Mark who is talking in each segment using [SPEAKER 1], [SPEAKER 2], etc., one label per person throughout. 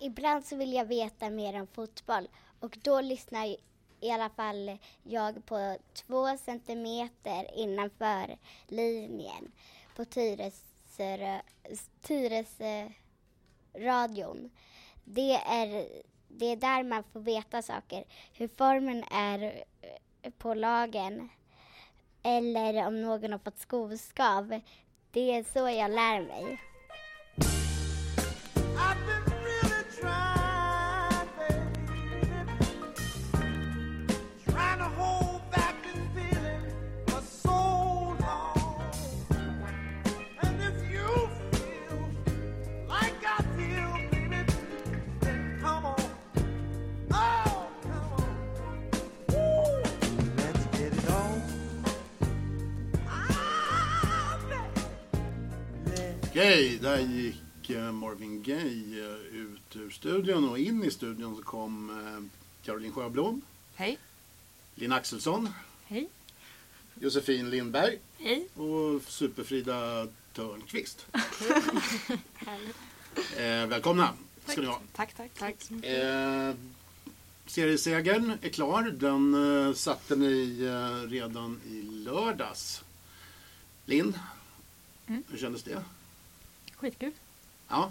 [SPEAKER 1] ibland så vill jag veta mer om fotboll. Och då lyssnar i alla fall jag på 2 centimeter innanför linjen på Tyresö-radion. Det är där man får veta saker. Hur formen är på lagen. Eller om någon har fått skoskav. Det är så jag lär mig.
[SPEAKER 2] Okej, där gick Marvin Gaye ut ur studion och in i studion så kom Caroline Sjöblom.
[SPEAKER 3] Hej.
[SPEAKER 2] Linn Axelsson.
[SPEAKER 3] Hej.
[SPEAKER 2] Josefin Lindberg.
[SPEAKER 3] Hej.
[SPEAKER 2] Och Superfrida Törnqvist. Välkomna ska ni ha.
[SPEAKER 3] Tack.
[SPEAKER 2] Seriesegern är klar. Den satte ni redan i lördags. Linn, hur kändes det?
[SPEAKER 3] Skitkul.
[SPEAKER 2] Ja.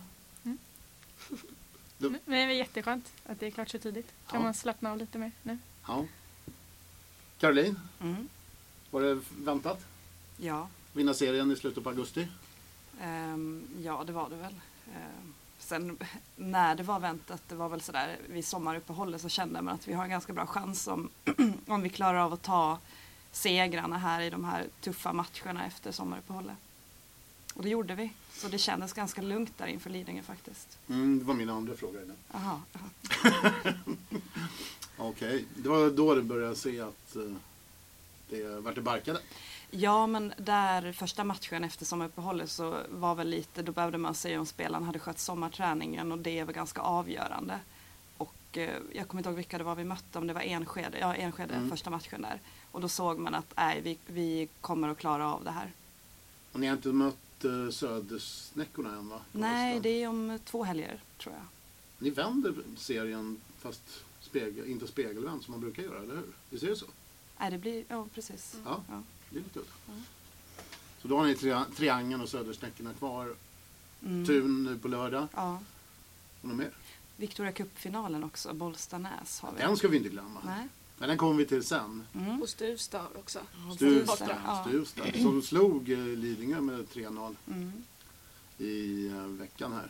[SPEAKER 3] Men det är jätteskönt att det är klart så tidigt. Kan man slappna av lite mer nu?
[SPEAKER 2] Ja. Caroline, var det väntat?
[SPEAKER 4] Ja.
[SPEAKER 2] Vinna serien i slutet på augusti?
[SPEAKER 4] Ja, det var det väl. Sen när det var väntat, det var väl sådär vid sommaruppehållet så kände man att vi har en ganska bra chans om vi klarar av att ta segrarna här i de här tuffa matcherna efter sommaruppehållet. Och det gjorde vi. Så det kändes ganska lugnt där inför Lidingö faktiskt.
[SPEAKER 2] Det var min andra fråga i den.
[SPEAKER 4] Aha.
[SPEAKER 2] Okej. Det var då du började se att det vart det barkade?
[SPEAKER 4] Ja, men där första matchen efter sommaruppehållet så var väl lite, då behövde man se om spelaren hade skött sommarträningen och det var ganska avgörande. Och jag kommer inte ihåg vilka det var vi mötte, om det var Enskede första matchen där. Och då såg man att vi kommer att klara av det här.
[SPEAKER 2] Och ni har inte mött Södersnäckorna än, va?
[SPEAKER 4] Nej, det är om 2 helger tror jag.
[SPEAKER 2] Ni vänder serien fast inte spegelvänd som man brukar göra, eller hur? Det ser ju så.
[SPEAKER 4] Nej, det blir, ja precis.
[SPEAKER 2] Ja, det är lite udda. Så då har ni Triangeln och Södersnäckorna kvar. Tun nu på lördag.
[SPEAKER 4] Ja.
[SPEAKER 2] Och något mer?
[SPEAKER 4] Victoria Cup-finalen också, Bollstanäs har vi.
[SPEAKER 2] Den ska vi inte glömma.
[SPEAKER 4] Nej.
[SPEAKER 2] Men den kommer vi till sen.
[SPEAKER 5] Och Stuvstad också.
[SPEAKER 2] Stuvstad. Som slog Lidingö med 3-0 i veckan här.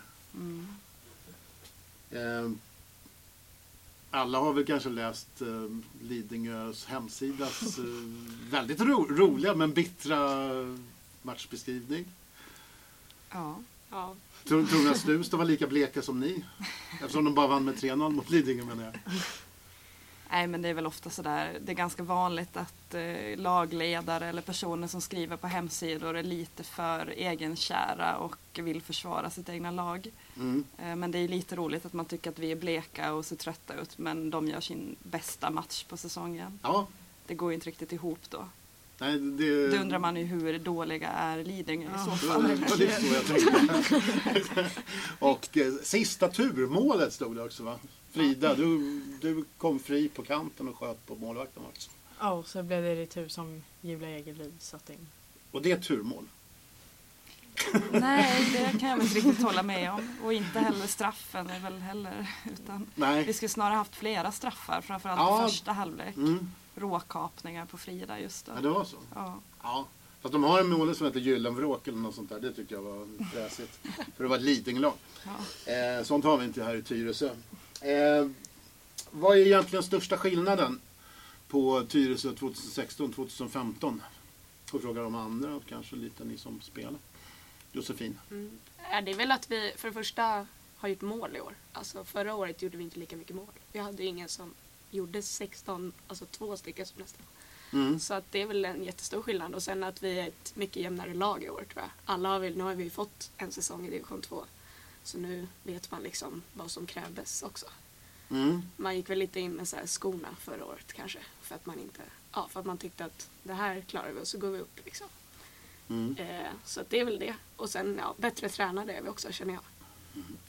[SPEAKER 2] Alla har väl kanske läst Lidingös hemsidas väldigt roliga men bittra matchbeskrivning.
[SPEAKER 4] Ja.
[SPEAKER 2] Tror ni att Stuvstad var lika bleka som ni? Eftersom de bara vann med 3-0 mot Lidingö, menar jag.
[SPEAKER 4] Nej, men det är väl ofta sådär, det är ganska vanligt att lagledare eller personer som skriver på hemsidor är lite för egenkära och vill försvara sitt egna lag. Men det är lite roligt att man tycker att vi är bleka och ser trötta ut, men de gör sin bästa match på säsongen. Ja. Det går ju inte riktigt ihop då.
[SPEAKER 2] Nej,
[SPEAKER 4] Då undrar man ju hur dåliga är Lidingö i så fall.
[SPEAKER 2] Det är så jag tänkte. Och sista turmålet stod det också, va? Frida, du kom fri på kanten och sköt på målvakten också.
[SPEAKER 6] Ja, och så blev det retur som Julia Egerlid satt in.
[SPEAKER 2] Och det är turmål?
[SPEAKER 4] Nej, det kan jag väl inte riktigt hålla med om. Och inte heller straffen är väl heller. Utan vi skulle snarare haft flera straffar, framförallt på första halvlek. Råkapningar på Frida just då.
[SPEAKER 2] Ja, det var så? Ja. Fast de har en mål som heter Gyllenvråk eller något sånt där. Det tycker jag var fräsigt. För det var ett Lidingö-lag. Sånt har vi inte här i Tyresö. Vad är egentligen största skillnaden på Tyresö 2016-2015? Och frågar de andra och kanske lite ni som spelar. Josefin?
[SPEAKER 5] Det är väl att vi för det första har gjort mål i år. Alltså förra året gjorde vi inte lika mycket mål. Vi hade ingen som gjorde 16, alltså 2 stycken som nästan. Så att det är väl en jättestor skillnad. Och sen att vi är ett mycket jämnare lag i år, tror jag. Nu har vi fått en säsong i division 2. Så nu vet man liksom vad som krävdes också. Man gick väl lite in med så här skorna förra året kanske. För att man tyckte att det här klarar vi och så går vi upp liksom. Så att det är väl det. Och sen bättre tränare är vi också, känner jag.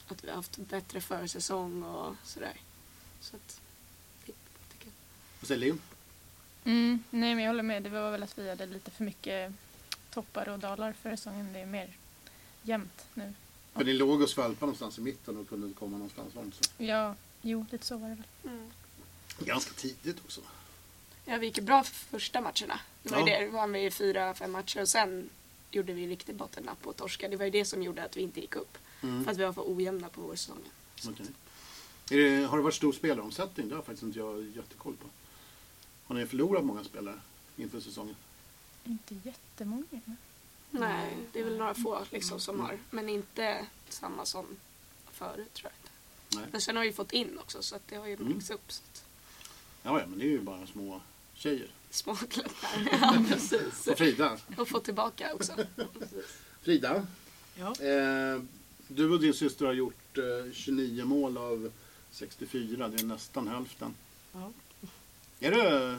[SPEAKER 5] att vi har haft bättre försäsong och sådär. Så att, det tycker jag.
[SPEAKER 2] Vad säger Linn?
[SPEAKER 3] Nej, men jag håller med. Det var väl att vi hade lite för mycket toppar och dalar för säsongen. Det är mer jämnt nu.
[SPEAKER 2] För ni låg och skvalpade någonstans i mitten och kunde komma någonstans, var det inte så?
[SPEAKER 3] Ja, jo, lite så var det väl.
[SPEAKER 2] Ganska tidigt också.
[SPEAKER 5] Ja, vi gick ju bra för första matcherna. Det var ju
[SPEAKER 2] Ja.
[SPEAKER 5] det. Vi vann vi 4-5 matcher och sen gjorde vi riktigt bottennapp och torska. Det var ju det som gjorde att vi inte gick upp. För att vi var för ojämna på vår säsong.
[SPEAKER 2] Okej. Har det varit stor spelaromsättning? Det har faktiskt inte jag jättekoll på. Har ni förlorat många spelare inför säsongen?
[SPEAKER 3] Inte jättemånga.
[SPEAKER 5] Nej, det är väl några få liksom som har. Men inte samma som förut, tror jag inte.
[SPEAKER 2] Nej.
[SPEAKER 5] Men sen har vi fått in också, så att det har ju byggts upp. Så att
[SPEAKER 2] Ja, men det är ju bara små tjejer.
[SPEAKER 5] små klubbar. Ja, precis.
[SPEAKER 2] Och Frida.
[SPEAKER 5] Och få tillbaka också. Precis.
[SPEAKER 2] Frida,
[SPEAKER 6] Ja.
[SPEAKER 2] du och din syster har gjort 29 mål av 64. Det är nästan hälften.
[SPEAKER 6] Ja.
[SPEAKER 2] Är det...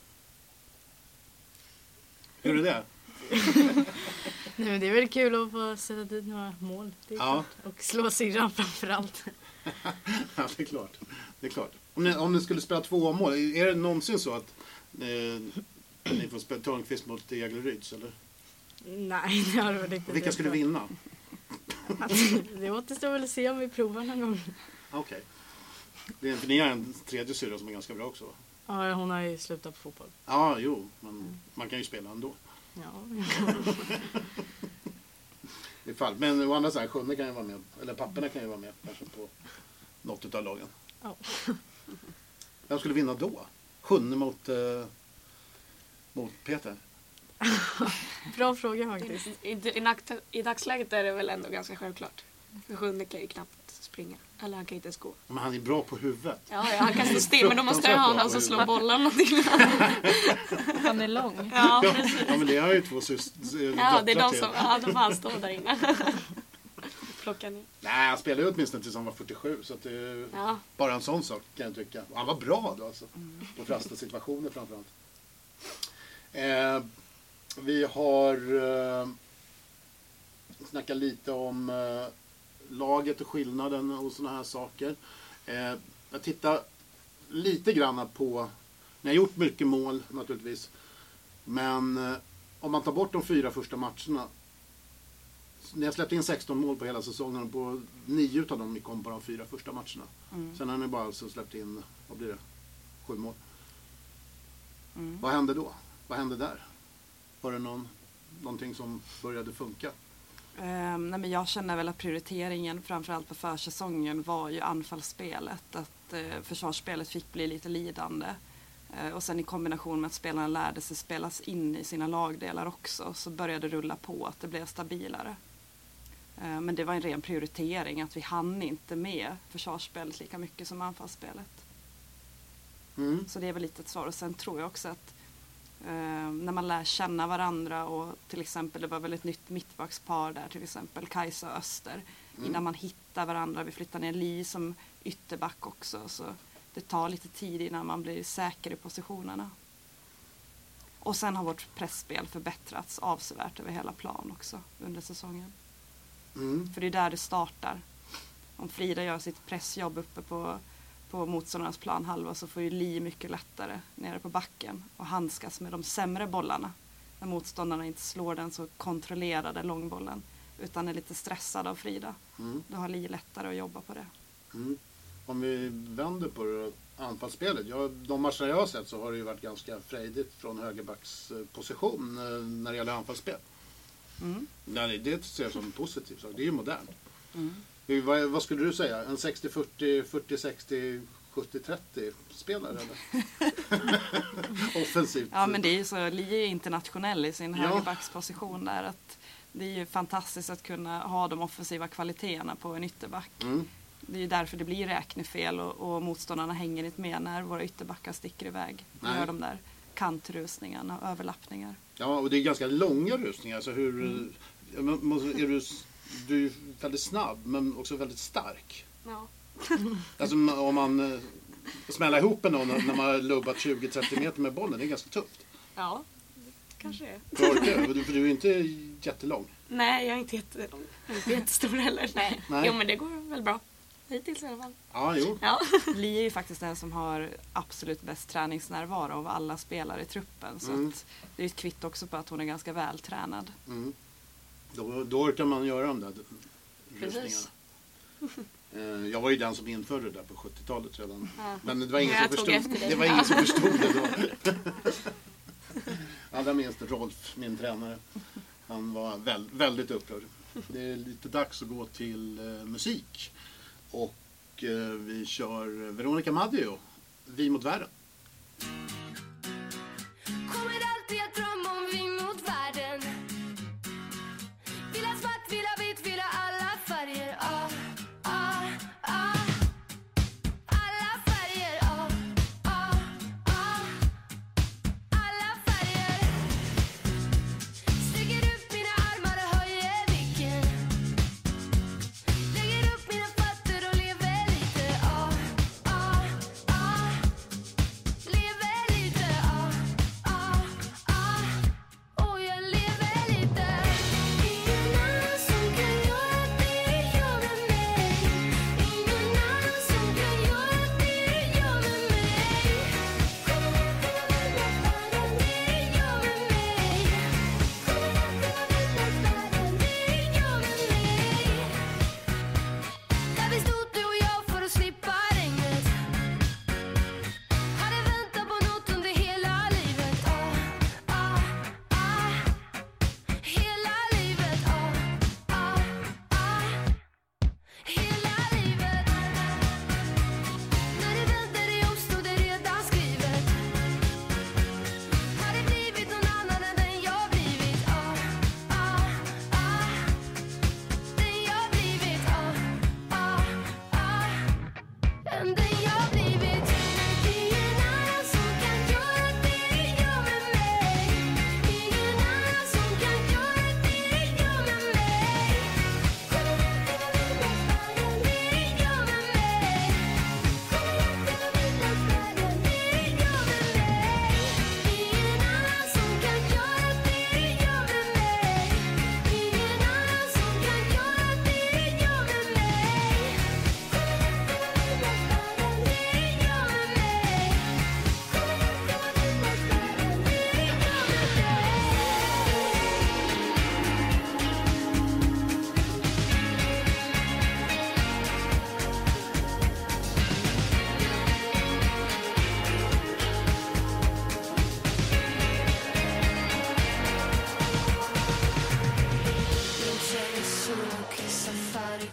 [SPEAKER 2] Hur är det?
[SPEAKER 6] Nej, men det är väl kul att få sätta dit några mål. Det är
[SPEAKER 2] Ja.
[SPEAKER 6] klart. Och slå syrran framförallt.
[SPEAKER 2] Ja, det är klart. Det är klart. Om ni skulle spela 2 mål, är det någonsin så att ni får spela Törnqvist mot Egleryds, eller?
[SPEAKER 6] Nej, det har det väl inte.
[SPEAKER 2] Vilka skulle vinna?
[SPEAKER 6] Det återstår väl att se om vi provar någon gång.
[SPEAKER 2] Okej. För ni har en tredje syrra som är ganska bra också, va?
[SPEAKER 6] Ja, hon har ju slutat på fotboll.
[SPEAKER 2] Ja, jo. Men man kan ju spela ändå.
[SPEAKER 6] Ja.
[SPEAKER 2] Men å andra sidan, Sjunne kan ju vara med. Eller papporna kan ju vara med kanske på något utav lagen.
[SPEAKER 6] Ja.
[SPEAKER 2] Vem skulle vinna då? Sjunne mot Peter?
[SPEAKER 6] Bra fråga faktiskt.
[SPEAKER 5] I dagsläget är det väl ändå ganska självklart. För Sjunne kan ju knappt springa. Eller han kan inte ens gå.
[SPEAKER 2] Men han är bra på huvudet.
[SPEAKER 5] Ja, han kan stå still, men då måste jag ha någon som slår bollen någonting.
[SPEAKER 3] Han är lång.
[SPEAKER 5] Ja, precis.
[SPEAKER 2] Ja, men det har ju 2
[SPEAKER 5] Ja, det är de
[SPEAKER 2] till.
[SPEAKER 5] som... Ja, de bara står där inne. Plocka ner.
[SPEAKER 2] Nej, han spelade ju åtminstone tills han var 47. Så att det är
[SPEAKER 5] Ja.
[SPEAKER 2] bara en sån sak kan jag tycka. Och han var bra då alltså. På fasta situationer framförallt. Vi har snackat lite om laget och skillnaden och såna här saker. Jag tittar lite grann på... Ni har gjort mycket mål naturligtvis. Men om man tar bort de 4 första matcherna. Ni har släppt in 16 mål på hela säsongen. På 9 av dem kom på de 4 första matcherna. Sen har ni bara alltså släppt in, vad blir det? 7 mål. Vad hände då? Vad hände där? Var det någonting som började funka?
[SPEAKER 4] Nej, men jag känner väl att prioriteringen framförallt på försäsongen var ju anfallsspelet. Att försvarsspelet fick bli lite lidande. Och sen i kombination med att spelarna lärde sig spelas in i sina lagdelar också, så började det rulla på, att det blev stabilare. Men det var en ren prioritering att vi hann inte med försvarsspelet lika mycket som anfallsspelet. Så det är väl lite ett svar. Och sen tror jag också att när man lär känna varandra, och till exempel det var väl ett nytt mittbackspar där, till exempel Kajsa och Öster, innan man hittar varandra. Vi flyttar ner Li som ytterback också, så det tar lite tid innan man blir säker i positionerna. Och sen har vårt pressspel förbättrats avsevärt över hela plan också under säsongen. För det är där det startar. Om Frida gör sitt pressjobb uppe på motståndarnas planhalva, så får ju Li mycket lättare nere på backen och handskas med de sämre bollarna. När motståndarna inte slår den så kontrollerade långbollen, utan är lite stressad av Frida. Då har Li lättare att jobba på det.
[SPEAKER 2] Om vi vänder på det, anfallsspelet. De matcher jag har sett så har det ju varit ganska frejdigt från högerbacks position när det gäller anfallsspel. Nej, det ser jag som positivt. Så det är ju modernt. Vad skulle du säga? En 60-40, 40-60, 70-30 spelare eller? Offensivt.
[SPEAKER 4] Ja, men det är ju så, Li är internationell i sin högerbacksposition där, att det är ju fantastiskt att kunna ha de offensiva kvaliteterna på en ytterback. Det är ju därför det blir räknefel och motståndarna hänger inte med när våra ytterbackar sticker iväg. Och gör de där kantrusningarna och överlappningar. Ja,
[SPEAKER 2] och det är ganska långa rusningar. Så du är väldigt snabb men också väldigt stark.
[SPEAKER 5] Ja.
[SPEAKER 2] Alltså om man smäller ihop någon när man har lubbat 20-30 meter med bollen, det är ganska tufft.
[SPEAKER 5] Ja, kanske är.
[SPEAKER 2] Du orkar, för du är inte jättelång.
[SPEAKER 5] Nej, jag är inte jättelång. Jag är inte jättestor heller. Nej. Jo, men det går väl bra. Hittills i alla fall.
[SPEAKER 2] Ja, jo.
[SPEAKER 5] Ja.
[SPEAKER 4] Li är ju faktiskt den som har absolut bäst träningsnärvaro av alla spelare i truppen. Så att det är ett kvitt också på att hon är ganska vältränad.
[SPEAKER 2] Mm. Då orkar man göra de där
[SPEAKER 5] Precis.
[SPEAKER 2] rustningarna. Jag var ju den som införde det där på 70-talet redan.
[SPEAKER 5] Ja.
[SPEAKER 2] Men det var ingen som
[SPEAKER 5] Jag tog
[SPEAKER 2] förstod
[SPEAKER 5] efter dig.
[SPEAKER 2] det. Var ingen som förstod det då. Allra minst Rolf, min tränare. Han var väldigt upprörd. Det är lite dags att gå till musik. Och vi kör Veronica Maggio, Vi mot världen.
[SPEAKER 7] Kommer alltid att drömma om vi mot världen. Vill ha svart, vill ha vitt, vill ha alla färger. Alla färger. Alla färger. Sträcker ut mina armar och höjer blicken. Lägger upp mina fötter och lever lite. Lever lite. Och jag lever lite. Ingen annan som kan göra det du gör med mig. Ingen annan som kan göra det du gör med mig. Kommer jag kunna vinna världen det du gör med mig. Kommer jag kunna vinna världen det du gör med mig. Där vi stod du och jag för att slippa regnet. Hade väntat på något under hela livet. Hela livet. Hela livet. När det väntade om stod det redan skrivet. Hade blivit någon annan än den jag blivit. Den jag blivit. Än den jag blivit. Ingen annan som kan göra det du gör med mig. Ingen annan som kan göra det du gör med mig. Kommer jag kunna vinna världen det du gör med mig. Kommer jag kunna vinna världen det du gör med mig. Ingen annan som kan göra det du gör med mig. Ingen annan som kan göra det du gör med mig. Kommer jag kunna vinna världen det du gör med mig. Kommer jag kunna vinna världen det du gör Non c'è nessuno che sa fare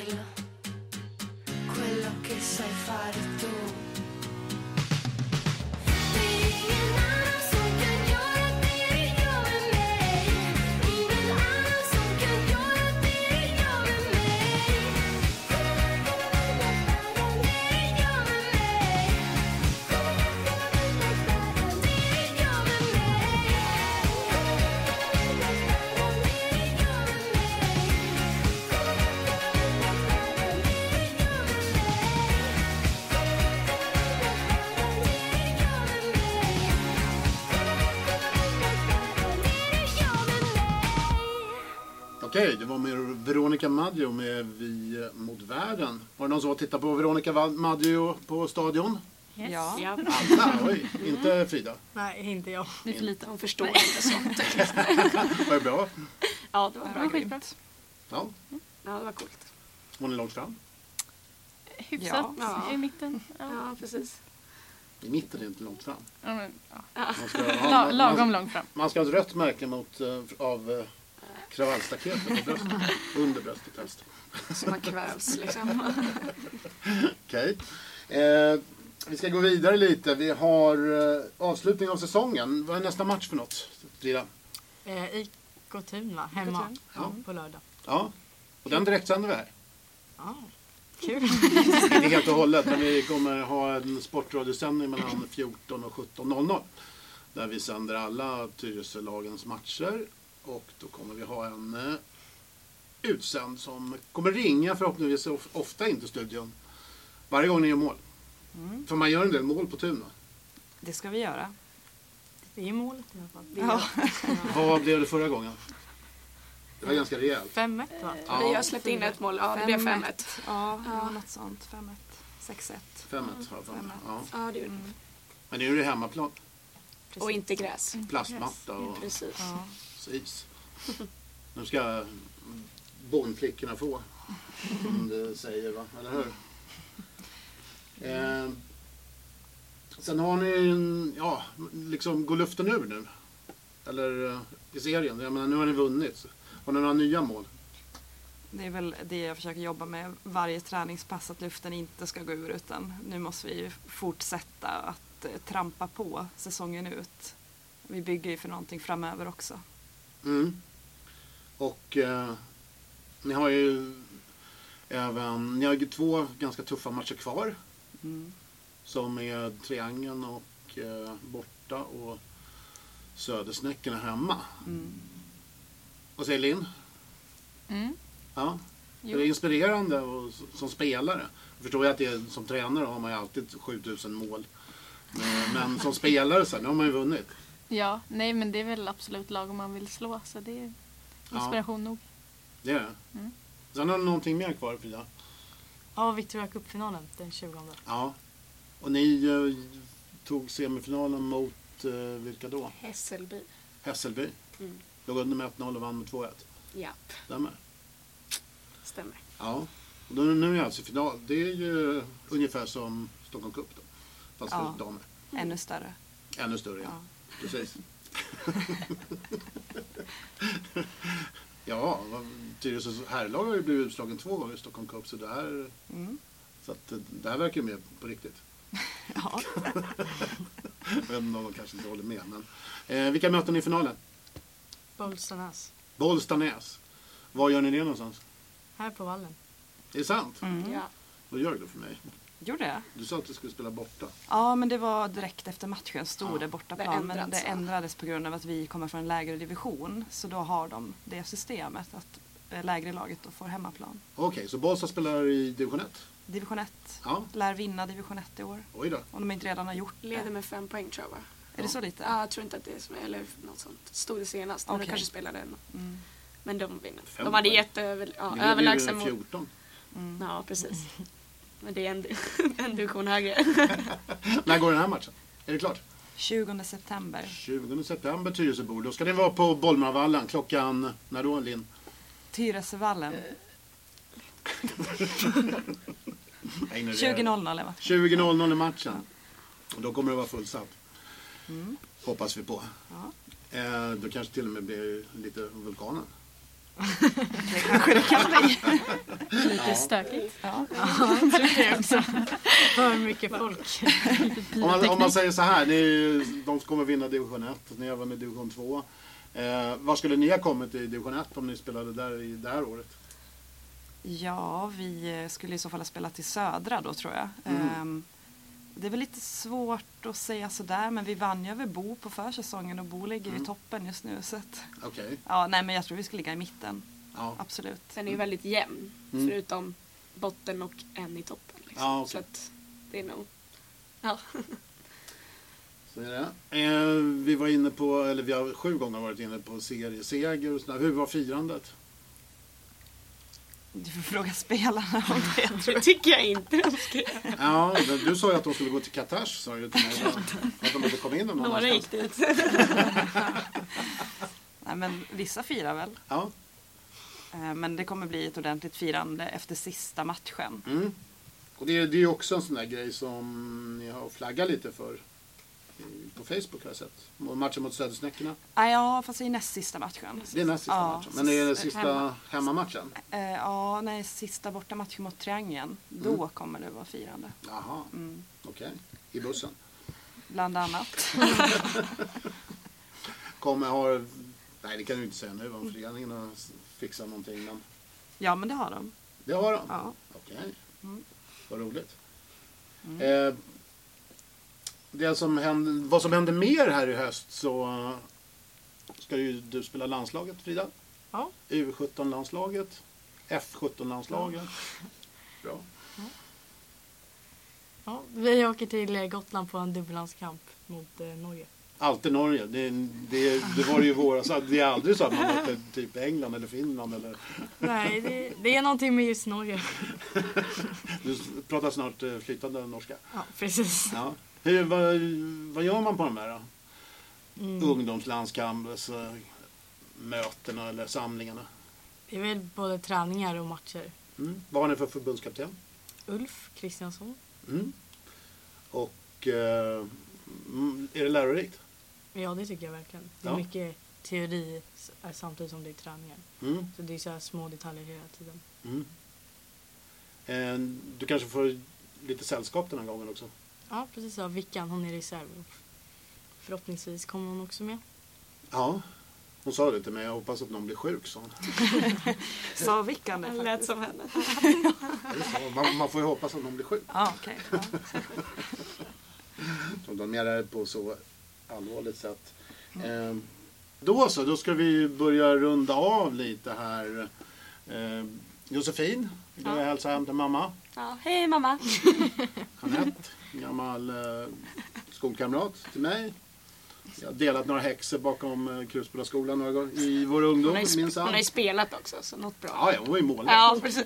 [SPEAKER 7] quello che sai fare tu. Ingen annan som kan göra det du gör med mig. Ingen annan som kan göra det du gör med mig. Kommer jag kunna vinna världen det du gör med mig. Kommer jag kunna vinna världen det du gör med mig. Kommer jag kunna vinna världen det du gör med mig. Kommer jag kunna vinna världen det du gör med mig.
[SPEAKER 2] Okej, det var med Veronica Maggio med Vi mot världen. Var det någon som var tittat på Veronica Maggio på stadion?
[SPEAKER 3] Yes.
[SPEAKER 4] Ja.
[SPEAKER 5] Ja.
[SPEAKER 2] Alla, oj. Inte Frida.
[SPEAKER 6] Nej, inte jag.
[SPEAKER 3] Det är för lite.
[SPEAKER 5] Hon förstår inte sånt.
[SPEAKER 2] Var det bra?
[SPEAKER 5] Ja, det var
[SPEAKER 3] Det
[SPEAKER 5] bra.
[SPEAKER 3] var skitbra.
[SPEAKER 2] Ja,
[SPEAKER 5] Ja, det var coolt.
[SPEAKER 2] hon är långt fram.
[SPEAKER 3] Hyfsat
[SPEAKER 5] Ja.
[SPEAKER 3] i mitten. Ja.
[SPEAKER 5] Ja, precis.
[SPEAKER 2] I mitten är inte långt fram.
[SPEAKER 3] Ja, men, ja.
[SPEAKER 2] Man ska ha,
[SPEAKER 3] Lagom långt fram.
[SPEAKER 2] man ska ha ett rött märke mot, av kravallstaketet på bröstet. Under bröstet helst.
[SPEAKER 5] Så man kvävs liksom.
[SPEAKER 2] Okej. Vi ska gå vidare lite. Vi har avslutning av säsongen. Vad är nästa match för något? Frida?
[SPEAKER 6] IK Tuna hemma
[SPEAKER 2] Ja.
[SPEAKER 6] på lördag.
[SPEAKER 2] Ja. Och den direktsänder vi här.
[SPEAKER 6] Ja, kul.
[SPEAKER 2] Inte helt och hållet, men vi kommer ha en sportradiosändning mellan 14 och 17.00. Där vi sänder alla Tyresö-lagens matcher. Och då kommer vi ha en utsänd som kommer ringa förhoppningsvis ofta in till studion. Varje gång ni gör mål. För man gör en del mål på Tuna.
[SPEAKER 4] Det ska vi göra.
[SPEAKER 6] Det är målet i alla fall.
[SPEAKER 2] Vad blev det förra gången? Det var ganska rejält.
[SPEAKER 6] 5-1 va?
[SPEAKER 2] Ja.
[SPEAKER 5] Vi har släppt in ett mål. Ja, det blev 5-1.
[SPEAKER 4] Ja, något sånt. 5-1. 6-1.
[SPEAKER 2] 5-1 har jag för mig. Ja.
[SPEAKER 5] Ja, det gjorde vi.
[SPEAKER 2] Men nu är det hemmaplan.
[SPEAKER 5] Och inte gräs.
[SPEAKER 2] Plastmatta och
[SPEAKER 5] Precis.
[SPEAKER 4] Ja.
[SPEAKER 2] is. Nu ska bondflickorna få. Som det säger, va? Eller hur? Sen har ni, ja, liksom, går luften ur nu? Eller i serien? Jag menar, nu har ni vunnit. Har ni några nya mål?
[SPEAKER 4] Det är väl det jag försöker jobba med varje träningspass, att luften inte ska gå ur, utan nu måste vi fortsätta att trampa på säsongen ut. Vi bygger ju för någonting framöver också.
[SPEAKER 2] Mm. Och ni har ju även, ni har ju 2 ganska tuffa matcher kvar.
[SPEAKER 4] Mm.
[SPEAKER 2] Som är Triangeln och borta och Södersnäckorna hemma.
[SPEAKER 4] Mm.
[SPEAKER 2] Vad säger Linn?
[SPEAKER 3] Mm.
[SPEAKER 2] Ja.
[SPEAKER 3] Jo.
[SPEAKER 2] Det är inspirerande och, som spelare. Jag förstår ju att det är, som tränare har man ju alltid 7000 mål. Men som spelare så nu har man ju vunnit.
[SPEAKER 3] Ja, nej men det är väl absolut lag om man vill slå, så det är inspiration nog.
[SPEAKER 2] Det är det.
[SPEAKER 3] Mm.
[SPEAKER 2] Sen har du någonting mer kvar, Frida.
[SPEAKER 6] Ja, Victoria Cup-finalen den 20.
[SPEAKER 2] Ja. Och ni tog semifinalen mot vilka då?
[SPEAKER 5] Hässelby.
[SPEAKER 2] Hässelby.
[SPEAKER 5] Mm.
[SPEAKER 2] Låg under med 1-0 och vann med 2-1.
[SPEAKER 5] Ja,
[SPEAKER 2] Stämmer.
[SPEAKER 5] stämmer.
[SPEAKER 2] Ja. Och då, nu är jag alltså i final. Det är ju ungefär som Stockholm Cup då. Fast
[SPEAKER 4] Ja.
[SPEAKER 2] för damer.
[SPEAKER 4] Ännu större.
[SPEAKER 2] Ännu större, ja.
[SPEAKER 4] Ja.
[SPEAKER 2] Precis. Ja, Tyresös herrlag har ju blivit utslagen 2 gånger i Stockholm Cup. Så det här,
[SPEAKER 4] Mm.
[SPEAKER 2] så att det här verkar ju mer på riktigt.
[SPEAKER 4] Ja.
[SPEAKER 2] Jag vet inte om de kanske inte håller med. Men, vilka möten ni i finalen?
[SPEAKER 6] Bollstanäs.
[SPEAKER 2] Bollstanäs. Var gör ni det någonstans?
[SPEAKER 6] Här på vallen.
[SPEAKER 2] Är det sant?
[SPEAKER 4] Mm.
[SPEAKER 5] Ja.
[SPEAKER 2] Då gör det för mig.
[SPEAKER 4] Gjorde det?
[SPEAKER 2] Du sa att du skulle spela borta.
[SPEAKER 4] Ja, men det var direkt efter matchen stod
[SPEAKER 2] Ja.
[SPEAKER 4] det bortaplan.
[SPEAKER 5] Det
[SPEAKER 4] Men
[SPEAKER 5] ändrats,
[SPEAKER 4] det
[SPEAKER 5] va?
[SPEAKER 4] ändrades på grund av att vi kommer från en lägre division. Så då har de det systemet att lägre laget då får hemmaplan.
[SPEAKER 2] Okej, så Bollsta spelar i division 1?
[SPEAKER 4] Division 1
[SPEAKER 2] Ja.
[SPEAKER 4] lär vinna division 1 i år.
[SPEAKER 2] Oj då.
[SPEAKER 4] Om de inte redan har gjort
[SPEAKER 5] Leder
[SPEAKER 4] det.
[SPEAKER 5] med 5 poäng tror jag, va?
[SPEAKER 4] Är det så lite?
[SPEAKER 5] Ja, jag tror inte att det är som, eller något sånt. Stod det senast, men de
[SPEAKER 4] Okej.
[SPEAKER 5] kanske spelade en.
[SPEAKER 4] Mm.
[SPEAKER 5] Men de vinner.
[SPEAKER 2] 5
[SPEAKER 5] De hade
[SPEAKER 2] poäng. Ni leder
[SPEAKER 5] överlägsen
[SPEAKER 2] ju
[SPEAKER 5] mot...
[SPEAKER 2] 14.
[SPEAKER 4] Mm.
[SPEAKER 5] Ja, precis. Men det är en division högre.
[SPEAKER 2] När går den här matchen? Är det klart?
[SPEAKER 4] 20 september.
[SPEAKER 2] 20 september, Tyresöbor. Då ska ni vara på Bollmarvallen klockan, när då, Linn?
[SPEAKER 4] Tyresövallen.
[SPEAKER 2] Jag ignorerar.
[SPEAKER 4] 20.00 va?
[SPEAKER 2] 20.00 i matchen. Och då kommer det vara fullsatt.
[SPEAKER 4] Mm.
[SPEAKER 2] Hoppas vi på.
[SPEAKER 4] Ja.
[SPEAKER 2] Då kanske till och med blir lite vulkanen.
[SPEAKER 4] Det kanske det kan bli.
[SPEAKER 3] Lite stökigt.
[SPEAKER 4] Ja.
[SPEAKER 6] Ja, jag tror det också. För mycket folk.
[SPEAKER 2] Om man säger så här, de kommer vinna division 1, ni har vunnit division 2. Var skulle ni ha kommit i division 1 om ni spelade där i det här året?
[SPEAKER 4] Ja, vi skulle i så fall ha spelat till södra då tror jag. Det är väl lite svårt att säga sådär, men vi vann ju över Bo på försäsongen och Bo ligger i toppen just nu. Så att,
[SPEAKER 2] Okej.
[SPEAKER 4] ja, nej, men jag tror vi ska ligga i mitten.
[SPEAKER 2] Ja.
[SPEAKER 4] Absolut.
[SPEAKER 5] Den är ju väldigt jämn.
[SPEAKER 2] Mm.
[SPEAKER 5] Förutom botten och en i toppen. Liksom.
[SPEAKER 2] Ja, okej.
[SPEAKER 5] Så att det är nog... Ja.
[SPEAKER 2] Så är det. Vi var inne på, eller vi har 7 gånger varit inne på serieseger och sådär. Hur var firandet?
[SPEAKER 4] Du får fråga spelarna om det.
[SPEAKER 5] Det tycker jag inte de ska göra.
[SPEAKER 2] Ja, men du sa ju att de skulle gå till Qatar, sa du till mig. Att de inte kom in någon
[SPEAKER 5] Några
[SPEAKER 2] annanstans.
[SPEAKER 5] gick dit.
[SPEAKER 4] Nej, men vissa firar väl.
[SPEAKER 2] Ja.
[SPEAKER 4] Men det kommer bli ett ordentligt firande efter sista matchen.
[SPEAKER 2] Mm. Och det är ju också en sån där grej som ni har flaggat lite för på Facebook har jag sett. Matchen mot Södersnäckorna.
[SPEAKER 4] Ja, fast det är näst sista matchen.
[SPEAKER 2] Det är näst sista
[SPEAKER 4] Ja,
[SPEAKER 2] matchen. Men det är den sista hemmamatchen.
[SPEAKER 4] Ja, nej, sista borta matchen mot Triangeln. Då kommer det vara firande.
[SPEAKER 2] Jaha,
[SPEAKER 4] Mm.
[SPEAKER 2] okej. I bussen.
[SPEAKER 4] Bland annat.
[SPEAKER 2] Nej, det kan du inte säga nu om föreningen har fixat någonting. Men
[SPEAKER 4] Ja, men det har de.
[SPEAKER 2] det har de.
[SPEAKER 4] Ja.
[SPEAKER 2] Okej.
[SPEAKER 4] Mm.
[SPEAKER 2] Vad roligt. Vad som händer mer här i höst så ska ju du spela landslaget, Frida.
[SPEAKER 6] Ja.
[SPEAKER 2] U17-landslaget. F17-landslaget. Bra.
[SPEAKER 6] Ja, vi åker till Gotland på en dubbellandskamp mot Norge.
[SPEAKER 2] Alltid Norge. Det var ju våras. Det är aldrig så att man åker typ England eller Finland eller...
[SPEAKER 6] Nej, det är någonting med just Norge.
[SPEAKER 2] Du pratar snart flytande norska.
[SPEAKER 6] Ja, precis.
[SPEAKER 2] Ja. Vad gör man på de här då? Ungdomslandskamps, mötena eller samlingarna?
[SPEAKER 6] Det är väl både träningar och matcher.
[SPEAKER 2] Vad har ni för förbundskapten?
[SPEAKER 6] Ulf Kristiansson.
[SPEAKER 2] Och är det lärorikt?
[SPEAKER 6] Ja, det tycker jag verkligen. Det är
[SPEAKER 2] Ja.
[SPEAKER 6] mycket teori samtidigt som det är träningar. Så det är så här små detaljer hela tiden.
[SPEAKER 2] Du kanske får lite sällskap den här gången också?
[SPEAKER 6] Ja, precis. Ja, Vickan, hon är reserv. Förhoppningsvis kommer hon också med.
[SPEAKER 2] Ja, hon sa det till mig. Jag hoppas att någon blir sjuk, sa hon.
[SPEAKER 4] Sa Vickan det
[SPEAKER 5] Det
[SPEAKER 4] faktiskt?
[SPEAKER 5] lät som henne.
[SPEAKER 2] Man får ju hoppas att någon blir sjuk.
[SPEAKER 4] Ja, okej. Ja.
[SPEAKER 2] De menar på så allvarligt sätt. Då ska vi börja runda av lite här. Josefin, vill du hälsa hem till mamma?
[SPEAKER 5] Ja, hej mamma.
[SPEAKER 2] Jeanette, gammal skolkamrat till mig. Jag har delat några häxor bakom Krusbolaskolan några gånger i vår ungdom.
[SPEAKER 5] Hon har ju spelat också, så något bra.
[SPEAKER 2] Ja, hon var ju målvakt.
[SPEAKER 5] Ja, precis.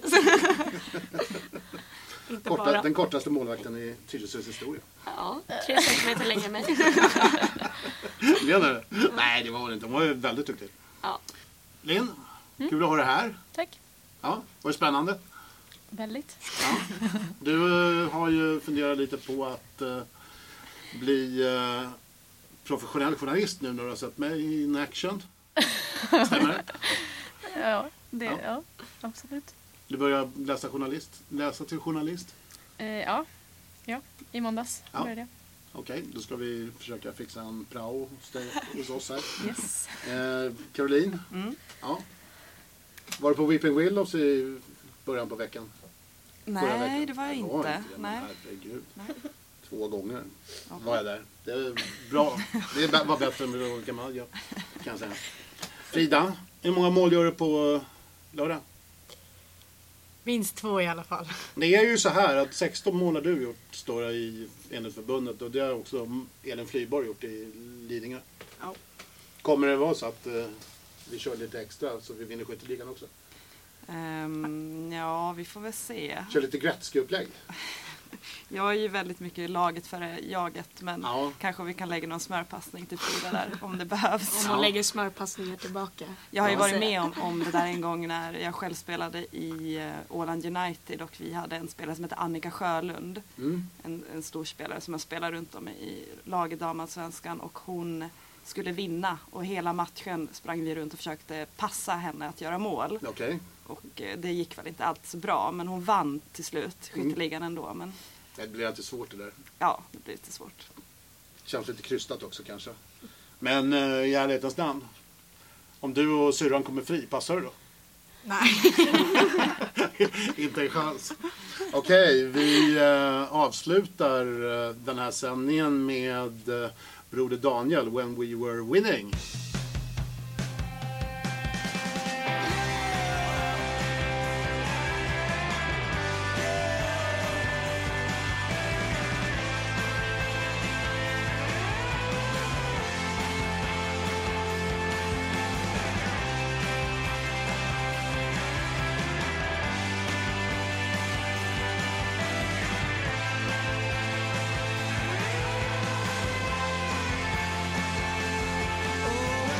[SPEAKER 5] Inte bara.
[SPEAKER 2] Den kortaste målvakten i Tyresös historia.
[SPEAKER 5] Ja, 3 centimeter längre än mig.
[SPEAKER 2] Menar du? Nej, det var hon inte. Hon var ju väldigt duktig.
[SPEAKER 5] Ja.
[SPEAKER 2] Linn, kul att ha dig här.
[SPEAKER 3] Tack.
[SPEAKER 2] Ja, var det spännande?
[SPEAKER 3] Väldigt.
[SPEAKER 2] Ja. Du har ju funderat lite på att bli professionell journalist nu när du har sett mig in action. Stämmer det?
[SPEAKER 3] Ja, absolut.
[SPEAKER 2] Du börjar läsa till journalist?
[SPEAKER 3] Ja, i måndags
[SPEAKER 2] Ja.
[SPEAKER 3] började jag.
[SPEAKER 2] Okej, då ska vi försöka fixa en prao hos oss här.
[SPEAKER 3] Yes.
[SPEAKER 2] Caroline? Ja. Var du på Weeping Willows i början på veckan? Förra veckan?
[SPEAKER 4] Nej, det var jag inte.
[SPEAKER 2] Men
[SPEAKER 4] Nej.
[SPEAKER 2] herregud. 2 gånger var jag där. Det är bra. Det var bättre än Veronica Maggio, kan jag säga. Frida, hur många mål gör du på lördag?
[SPEAKER 6] Minst 2 i alla fall.
[SPEAKER 2] Det är ju så här att 16 mål har du gjort, står det i enhetsförbundet, och det har också Elin Flyborg gjort i Lidingö.
[SPEAKER 6] Ja.
[SPEAKER 2] Kommer det vara så att vi kör lite extra så vi vinner skytteligan också?
[SPEAKER 4] Ja, vi får väl se.
[SPEAKER 2] Kör lite Gretzky-upplägg.
[SPEAKER 4] Jag är ju väldigt mycket i laget för jaget, men
[SPEAKER 2] Ja.
[SPEAKER 4] kanske vi kan lägga någon smörpassning till Frida där om det behövs.
[SPEAKER 5] Om hon lägger smörpassningar tillbaka.
[SPEAKER 4] Jag har ju varit med om det där en gång när jag själv spelade i Åland United och vi hade en spelare som heter Annika Sjölund. En stor spelare som jag spelar runt om i laget damallsvenskan, och hon skulle vinna och hela matchen sprang vi runt och försökte passa henne att göra mål.
[SPEAKER 2] Okej.
[SPEAKER 4] Och det gick väl inte allt så bra, men hon vann till slut skytteligan ändå. Men
[SPEAKER 2] Det blir alltid svårt det där.
[SPEAKER 4] ja, det blir lite svårt.
[SPEAKER 2] Känns lite krystat också kanske. Men i ärlighetens namn. Om du och syrran kommer fri, passar du då?
[SPEAKER 6] Nej.
[SPEAKER 2] Inte en chans. Okej, vi avslutar den här sändningen med Broder Daniel, When We Were Winning.
[SPEAKER 7] Oh,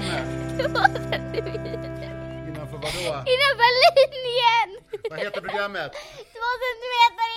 [SPEAKER 2] framme?
[SPEAKER 1] 2 centimeter.
[SPEAKER 2] Innanför vadå?
[SPEAKER 1] Innanför linjen!
[SPEAKER 2] Vad heter programmet?
[SPEAKER 1] 2 centimeter